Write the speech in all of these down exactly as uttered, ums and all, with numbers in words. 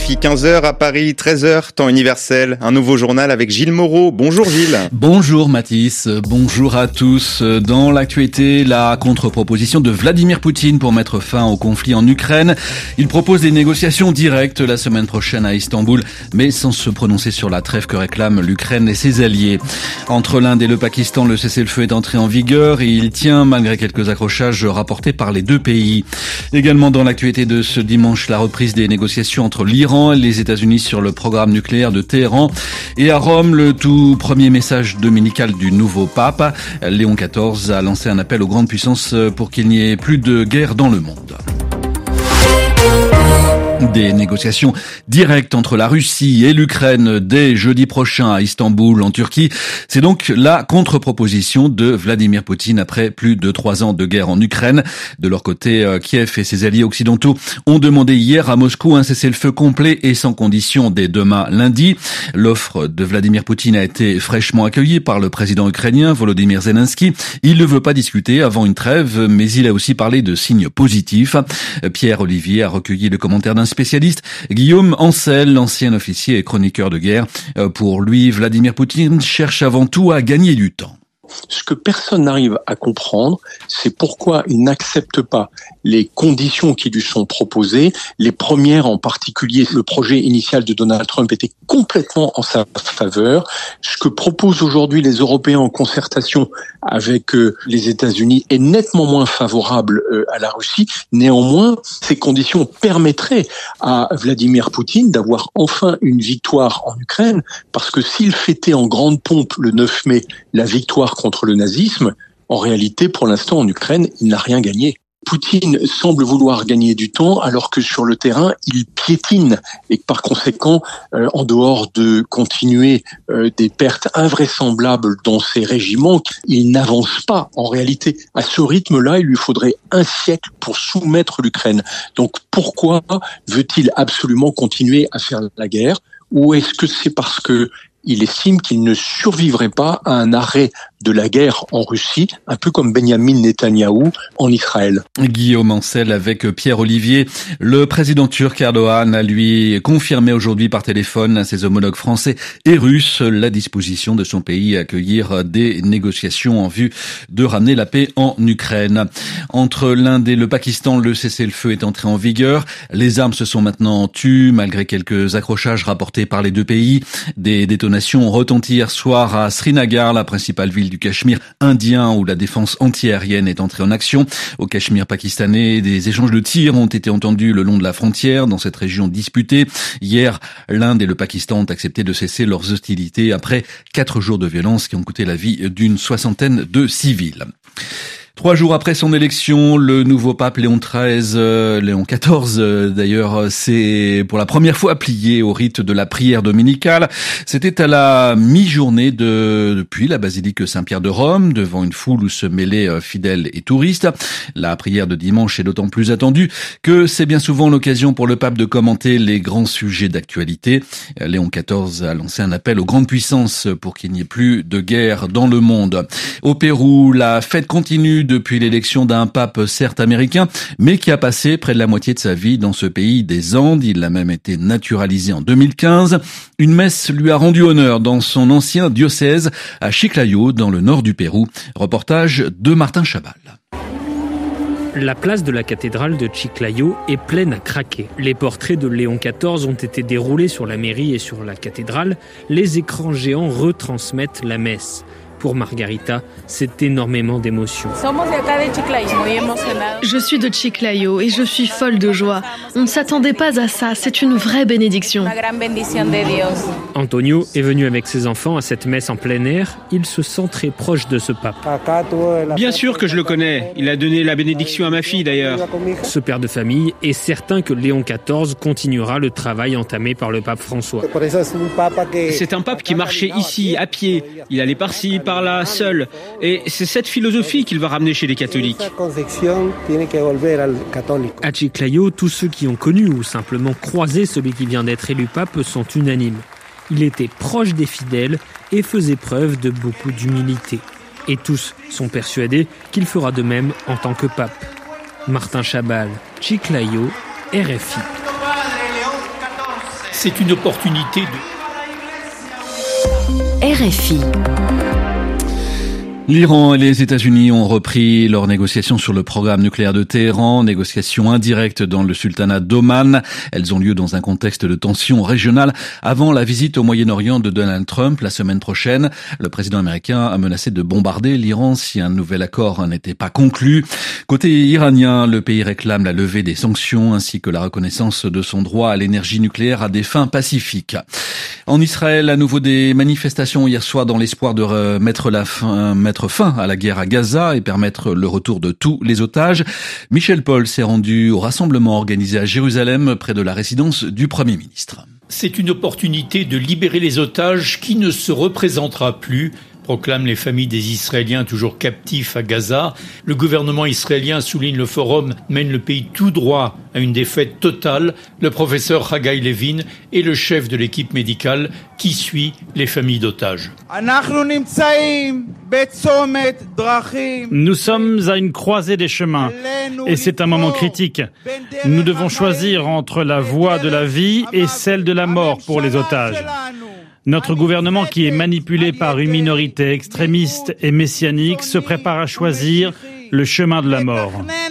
R F I, quinze heures à Paris, treize heures, temps universel. Un nouveau journal avec Gilles Moreau. Bonjour Gilles. Bonjour Mathis, bonjour à tous. Dans l'actualité, la contre-proposition de Vladimir Poutine pour mettre fin au conflit en Ukraine. Il propose des négociations directes la semaine prochaine à Istanbul, mais sans se prononcer sur la trêve que réclament l'Ukraine et ses alliés. Entre l'Inde et le Pakistan, le cessez-le-feu est entré en vigueur et il tient malgré quelques accrochages rapportés par les deux pays. Également dans l'actualité de ce dimanche, la reprise des négociations entre l'Iran et les États-Unis sur le programme nucléaire de Téhéran. Et à Rome, le tout premier message dominical du nouveau pape. Léon quatorze a lancé un appel aux grandes puissances pour qu'il n'y ait plus de guerre dans le monde. Des négociations directes entre la Russie et l'Ukraine dès jeudi prochain à Istanbul, en Turquie. C'est donc la contre-proposition de Vladimir Poutine après plus de trois ans de guerre en Ukraine. De leur côté, Kiev et ses alliés occidentaux ont demandé hier à Moscou un cessez-le-feu complet et sans condition dès demain lundi. L'offre de Vladimir Poutine a été fraîchement accueillie par le président ukrainien Volodymyr Zelensky. Il ne veut pas discuter avant une trêve, mais il a aussi parlé de signes positifs. Pierre Olivier a recueilli le commentaire d'un spécialiste, Guillaume Ancel, l'ancien officier et chroniqueur de guerre. Pour lui, Vladimir Poutine cherche avant tout à gagner du temps. Ce que personne n'arrive à comprendre, c'est pourquoi il n'accepte pas les conditions qui lui sont proposées. Les premières, en particulier, le projet initial de Donald Trump était complètement en sa faveur. Ce que proposent aujourd'hui les Européens en concertation avec euh, les États-Unis est nettement moins favorable euh, à la Russie. Néanmoins, ces conditions permettraient à Vladimir Poutine d'avoir enfin une victoire en Ukraine, parce que s'il fêtait en grande pompe le neuf mai la victoire contre le nazisme, en réalité, pour l'instant, en Ukraine, il n'a rien gagné. Poutine semble vouloir gagner du temps alors que sur le terrain, il piétine et que par conséquent, euh, en dehors de continuer euh, des pertes invraisemblables dans ses régiments, il n'avance pas. En réalité, à ce rythme-là, il lui faudrait un siècle pour soumettre l'Ukraine. Donc pourquoi veut-il absolument continuer à faire la guerre? Ou est-ce que c'est parce que il estime qu'il ne survivrait pas à un arrêt de la guerre en Russie, un peu comme Benyamin Netanyahou en Israël. Guillaume Ancel avec Pierre Olivier. Le président turc Erdogan a lui confirmé aujourd'hui par téléphone à ses homologues français et russes la disposition de son pays à accueillir des négociations en vue de ramener la paix en Ukraine. Entre l'Inde et le Pakistan, le cessez-le-feu est entré en vigueur. Les armes se sont maintenant tues malgré quelques accrochages rapportés par les deux pays. Des détonations ont retenti hier soir à Srinagar, la principale ville du Cachemire indien où la défense antiaérienne est entrée en action. Au Cachemire pakistanais, des échanges de tirs ont été entendus le long de la frontière dans cette région disputée. Hier, l'Inde et le Pakistan ont accepté de cesser leurs hostilités après quatre jours de violence qui ont coûté la vie d'une soixantaine de civils. Trois jours après son élection, le nouveau pape Léon treize, euh, Léon quatorze euh, d'ailleurs, s'est pour la première fois plié au rite de la prière dominicale. C'était à la mi-journée de depuis la basilique Saint-Pierre de Rome, devant une foule où se mêlaient euh, fidèles et touristes. La prière de dimanche est d'autant plus attendue que c'est bien souvent l'occasion pour le pape de commenter les grands sujets d'actualité. Léon quatorze a lancé un appel aux grandes puissances pour qu'il n'y ait plus de guerre dans le monde. Au Pérou, la fête continue depuis l'élection d'un pape certes américain, mais qui a passé près de la moitié de sa vie dans ce pays des Andes. Il a même été naturalisé en deux mille quinze. Une messe lui a rendu honneur dans son ancien diocèse à Chiclayo, dans le nord du Pérou. Reportage de Martin Chabal. La place de la cathédrale de Chiclayo est pleine à craquer. Les portraits de Léon quatorze ont été déroulés sur la mairie et sur la cathédrale. Les écrans géants retransmettent la messe. Pour Margarita, c'est énormément d'émotions. Je suis de Chiclayo et je suis folle de joie. On ne s'attendait pas à ça, c'est une vraie bénédiction. Antonio est venu avec ses enfants à cette messe en plein air. Il se sent très proche de ce pape. Bien sûr que je le connais. Il a donné la bénédiction à ma fille d'ailleurs. Ce père de famille est certain que Léon quatorze continuera le travail entamé par le pape François. C'est un pape qui marchait ici, à pied. Il allait par-ci, par-là, seul. Et c'est cette philosophie qu'il va ramener chez les catholiques. À Chiclayo, tous ceux qui ont connu ou simplement croisé celui qui vient d'être élu pape sont unanimes. Il était proche des fidèles et faisait preuve de beaucoup d'humilité. Et tous sont persuadés qu'il fera de même en tant que pape. Martin Chabal, Chiclayo, R F I. C'est une opportunité de... R F I. L'Iran et les États-Unis ont repris leurs négociations sur le programme nucléaire de Téhéran, négociations indirectes dans le sultanat d'Oman. Elles ont lieu dans un contexte de tension régionale avant la visite au Moyen-Orient de Donald Trump la semaine prochaine. Le président américain a menacé de bombarder l'Iran si un nouvel accord n'était pas conclu. Côté iranien, le pays réclame la levée des sanctions ainsi que la reconnaissance de son droit à l'énergie nucléaire à des fins pacifiques. En Israël, à nouveau des manifestations hier soir dans l'espoir de mettre la fin, mettre fin à la guerre à Gaza et permettre le retour de tous les otages. Michel Paul s'est rendu au rassemblement organisé à Jérusalem près de la résidence du Premier ministre. C'est une opportunité de libérer les otages qui ne se représentera plus, proclament les familles des Israéliens toujours captifs à Gaza. Le gouvernement israélien, souligne le forum, mène le pays tout droit à une défaite totale. Le professeur Haggai Levin est le chef de l'équipe médicale qui suit les familles d'otages. Nous sommes à une croisée des chemins et c'est un moment critique. Nous devons choisir entre la voie de la vie et celle de la mort pour les otages. Notre gouvernement, qui est manipulé par une minorité extrémiste et messianique, se prépare à choisir le chemin de la mort.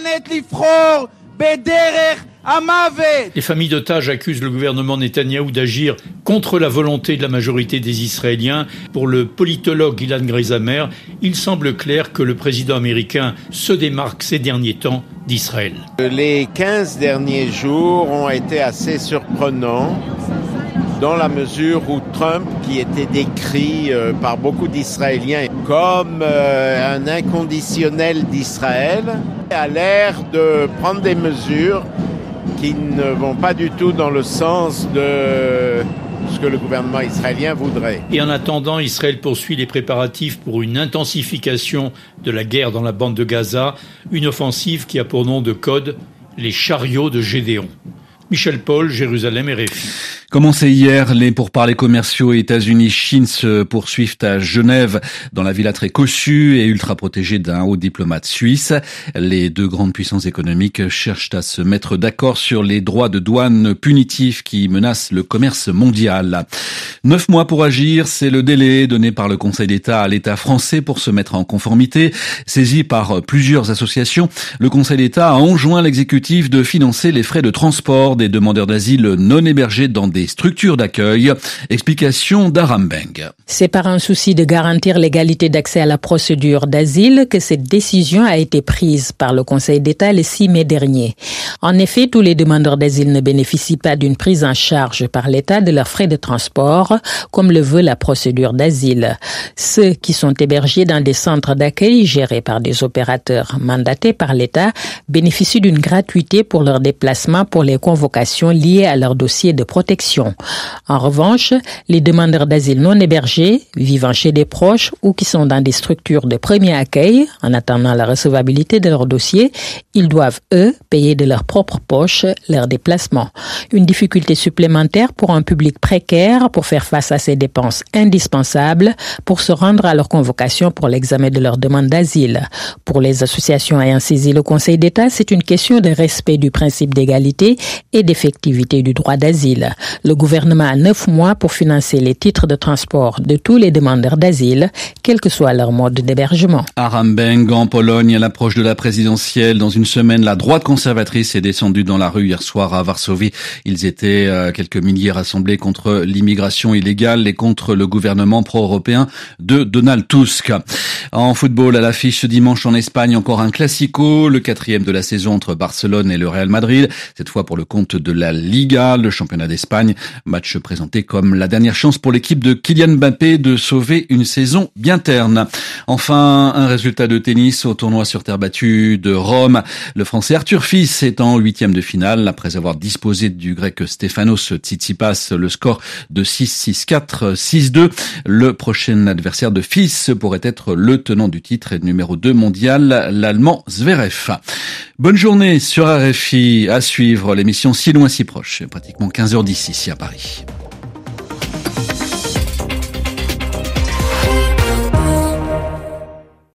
Les familles d'otages accusent le gouvernement Netanyahou d'agir contre la volonté de la majorité des Israéliens. Pour le politologue Ilan Greisamer, il semble clair que le président américain se démarque ces derniers temps d'Israël. Les quinze derniers jours ont été assez surprenants, dans la mesure où Trump, qui était décrit euh, par beaucoup d'Israéliens comme euh, un inconditionnel d'Israël, a l'air de prendre des mesures qui ne vont pas du tout dans le sens de ce que le gouvernement israélien voudrait. Et en attendant, Israël poursuit les préparatifs pour une intensification de la guerre dans la bande de Gaza, une offensive qui a pour nom de code les chariots de Gédéon. Michel Paul, Jérusalem, R F I. Commencé hier, les pourparlers commerciaux États-Unis-Chine se poursuivent à Genève, dans la villa très cossue et ultra protégée d'un haut diplomate suisse. Les deux grandes puissances économiques cherchent à se mettre d'accord sur les droits de douane punitifs qui menacent le commerce mondial. Neuf mois pour agir, c'est le délai donné par le Conseil d'État à l'État français pour se mettre en conformité. Saisi par plusieurs associations, le Conseil d'État a enjoint l'exécutif de financer les frais de transport des demandeurs d'asile non hébergés dans des structures d'accueil. Explication d'Aram Beng. C'est par un souci de garantir l'égalité d'accès à la procédure d'asile que cette décision a été prise par le Conseil d'État le six mai dernier. En effet, tous les demandeurs d'asile ne bénéficient pas d'une prise en charge par l'État de leurs frais de transport, comme le veut la procédure d'asile. Ceux qui sont hébergés dans des centres d'accueil gérés par des opérateurs mandatés par l'État bénéficient d'une gratuité pour leur déplacement pour les convocations liées à leur dossier de protection. En revanche, les demandeurs d'asile non hébergés, vivant chez des proches ou qui sont dans des structures de premier accueil, en attendant la recevabilité de leur dossier, ils doivent, eux, payer de leur propre poche leur déplacement. Une difficulté supplémentaire pour un public précaire pour faire face à ces dépenses indispensables pour se rendre à leur convocation pour l'examen de leur demande d'asile. Pour les associations ayant saisi le Conseil d'État, c'est une question de respect du principe d'égalité et d'effectivité du droit d'asile. Le gouvernement a neuf mois pour financer les titres de transport de tous les demandeurs d'asile, quel que soit leur mode d'hébergement. Aram Beng, en Pologne, à l'approche de la présidentielle. Dans une semaine, la droite conservatrice est descendue dans la rue hier soir à Varsovie. Ils étaient euh, quelques milliers rassemblés contre l'immigration illégale et contre le gouvernement pro-européen de Donald Tusk. En football, à l'affiche ce dimanche en Espagne, encore un classico, le quatrième de la saison entre Barcelone et le Real Madrid. Cette fois pour le compte de la Liga, le championnat d'Espagne. Match présenté comme la dernière chance pour l'équipe de Kylian Mbappé de sauver une saison bien terne. Enfin, un résultat de tennis au tournoi sur terre battue de Rome. Le Français Arthur Fils est en huitième de finale après avoir disposé du Grec Stefanos Tsitsipas le score de six six quatre six deux. Le prochain adversaire de Fils pourrait être le tenant du titre et numéro deux mondial, l'Allemand Zverev. Bonne journée sur R F I. À suivre l'émission Si loin si proche, pratiquement quinze heures dix ici à Paris.